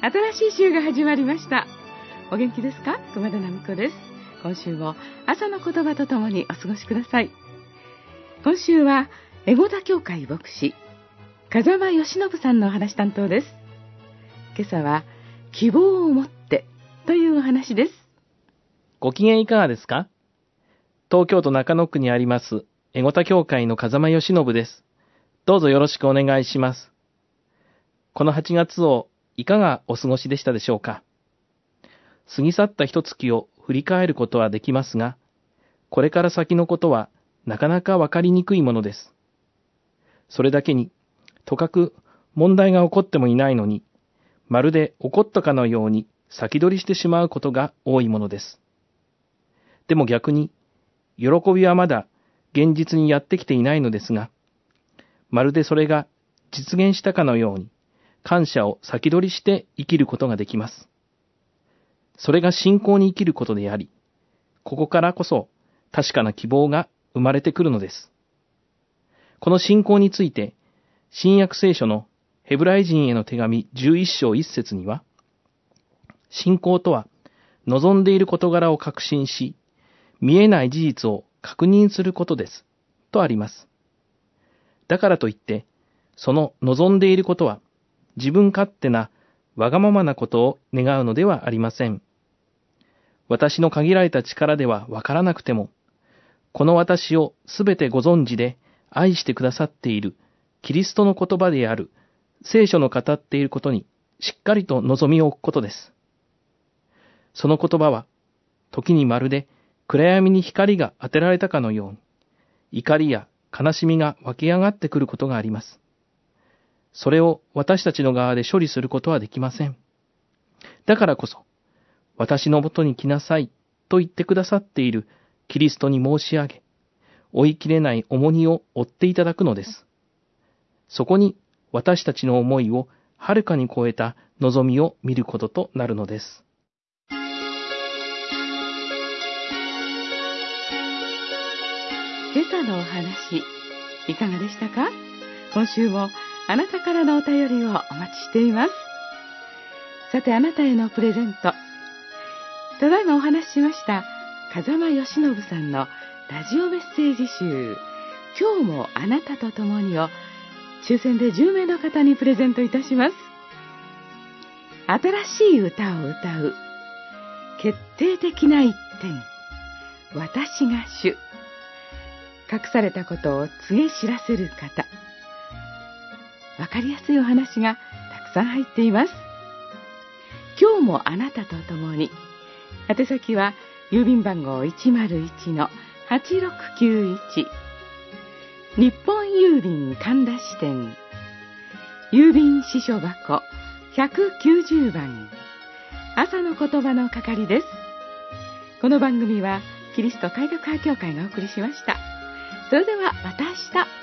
新しい週が始まりました。お元気ですか？熊田奈美子です。今週も朝の言葉とともにお過ごしください。今週はエゴダ教会牧師風間義信さんのお話担当です。今朝は希望を持ってというお話です。 ご機嫌いかがですか？東京都中野区にありますエゴダ教会の風間義信です。どうぞよろしくお願いします。この8月をいかがお過ごしでしたでしょうか？過ぎ去った一月を振り返ることはできますが、これから先のことはなかなかわかりにくいものです。それだけに、とかく問題が起こってもいないのに、まるで起こったかのように先取りしてしまうことが多いものです。でも逆に、喜びはまだ現実にやってきていないのですが、まるでそれが実現したかのように、感謝を先取りして生きることができます。それが信仰に生きることであり、ここからこそ確かな希望が生まれてくるのです。この信仰について、新約聖書のヘブライ人への手紙11章1節には、信仰とは望んでいる事柄を確信し、見えない事実を確認することです、とあります。だからといって、その望んでいることは、自分勝手なわがままなことを願うのではありません。私の限られた力ではわからなくても、この私をすべてご存知で愛してくださっているキリストの言葉である聖書の語っていることにしっかりと望みを置くことです。その言葉は、時にまるで暗闇に光が当てられたかのように、怒りや悲しみが湧き上がってくることがあります。それを私たちの側で処理することはできません。だからこそ、私のもとに来なさいと言ってくださっているキリストに申し上げ、追い切れない重荷を負っていただくのです。そこに私たちの思いをはるかに超えた望みを見ることとなるのです。 今朝のお話、いかがでしたか？今週もあなたからのお便りをお待ちしています。さて、あなたへのプレゼント。ただいまお話ししました風間義信さんのラジオメッセージ集、今日もあなたと共にを抽選で10名の方にプレゼントいたします。新しい歌を歌う決定的な一点、私が主。隠されたことを告げ知らせる方。わかりやすいお話がたくさん入っています。今日もあなたと共に。宛先は郵便番号 101-8691 日本郵便神田支店郵便支所箱190番朝の言葉の係です。この番組はキリスト改革派協会がお送りしました。それではまた明日。